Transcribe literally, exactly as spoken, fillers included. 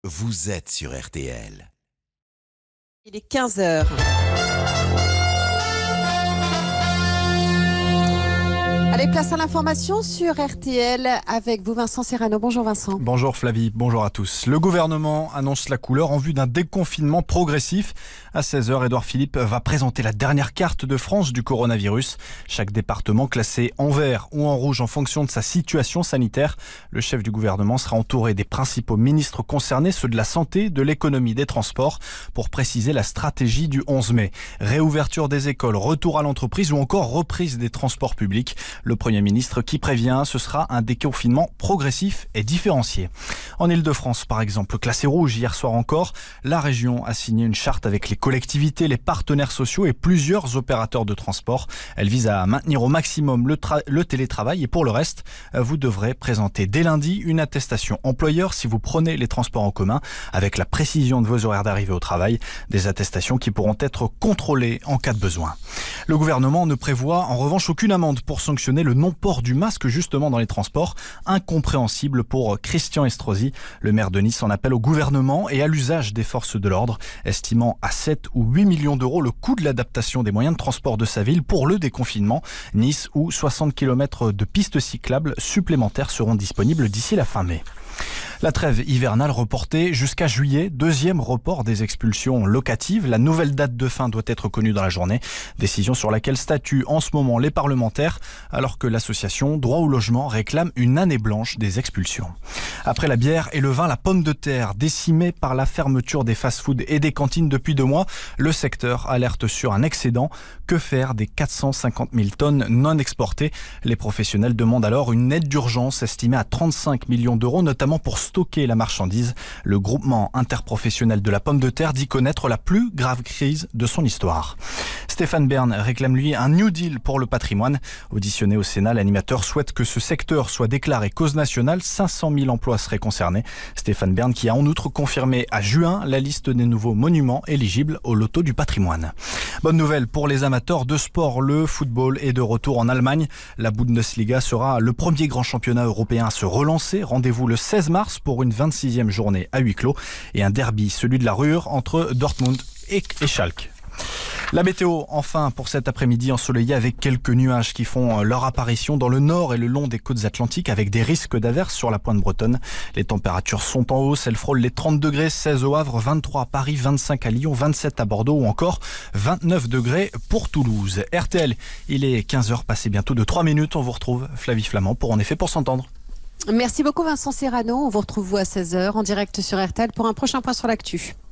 Vous êtes sur R T L. Il est quinze heures. Allez, place à l'information sur R T L avec vous, Vincent Serrano. Bonjour Vincent. Bonjour Flavie, bonjour à tous. Le gouvernement annonce la couleur en vue d'un déconfinement progressif. À seize heures, Édouard Philippe va présenter la dernière carte de France du coronavirus. Chaque département classé en vert ou en rouge en fonction de sa situation sanitaire. Le chef du gouvernement sera entouré des principaux ministres concernés, ceux de la santé, de l'économie, des transports, pour préciser la stratégie du onze mai. Réouverture des écoles, retour à l'entreprise ou encore reprise des transports publics. Le Premier ministre qui prévient, ce sera un déconfinement progressif et différencié. En Île-de-France, par exemple, classé rouge hier soir encore, la région a signé une charte avec les collectivités, les partenaires sociaux et plusieurs opérateurs de transport. Elle vise à maintenir au maximum le, tra- le télétravail et pour le reste, vous devrez présenter dès lundi une attestation employeur si vous prenez les transports en commun avec la précision de vos horaires d'arrivée au travail. Des attestations qui pourront être contrôlées en cas de besoin. Le gouvernement ne prévoit en revanche aucune amende pour sanctionner le non-port du masque justement dans les transports. Incompréhensible pour Christian Estrosi. Le maire de Nice en appelle au gouvernement et à l'usage des forces de l'ordre, estimant à sept ou huit millions d'euros le coût de l'adaptation des moyens de transport de sa ville pour le déconfinement. Nice, où soixante kilomètres de pistes cyclables supplémentaires seront disponibles d'ici la fin mai. La trêve hivernale reportée jusqu'à juillet, deuxième report des expulsions locatives. La nouvelle date de fin doit être connue dans la journée. Décision sur laquelle statuent en ce moment les parlementaires, alors que l'association Droit au logement réclame une année blanche des expulsions. Après la bière et le vin, la pomme de terre, décimée par la fermeture des fast-foods et des cantines depuis deux mois, le secteur alerte sur un excédent. Que faire des quatre cent cinquante mille tonnes non exportées? Les professionnels demandent alors une aide d'urgence estimée à trente-cinq millions d'euros, notamment pour stocker la marchandise. Le groupement interprofessionnel de la pomme de terre dit connaître la plus grave crise de son histoire. Stéphane Bern réclame lui un New Deal pour le patrimoine. Auditionné au Sénat, l'animateur souhaite que ce secteur soit déclaré cause nationale. cinq cent mille emplois seraient concernés. Stéphane Bern qui a en outre confirmé à juin la liste des nouveaux monuments éligibles au loto du patrimoine. Bonne nouvelle pour les amateurs de sport, le football est de retour en Allemagne. La Bundesliga sera le premier grand championnat européen à se relancer. Rendez-vous le seize mars pour une vingt-sixième journée à huis clos et un derby, celui de la Ruhr entre Dortmund et, et Schalke. La météo, enfin, pour cet après-midi ensoleillé avec quelques nuages qui font leur apparition dans le nord et le long des côtes atlantiques avec des risques d'averses sur la pointe bretonne. Les températures sont en hausse, elles frôlent les trente degrés, seize au Havre, vingt-trois à Paris, vingt-cinq à Lyon, vingt-sept à Bordeaux ou encore vingt-neuf degrés pour Toulouse. R T L, il est quinze heures passé bientôt de trois minutes. On vous retrouve Flavie Flamand pour En effet pour s'entendre. Merci beaucoup Vincent Serrano. On vous retrouve vous à seize heures en direct sur R T L pour un prochain point sur l'actu.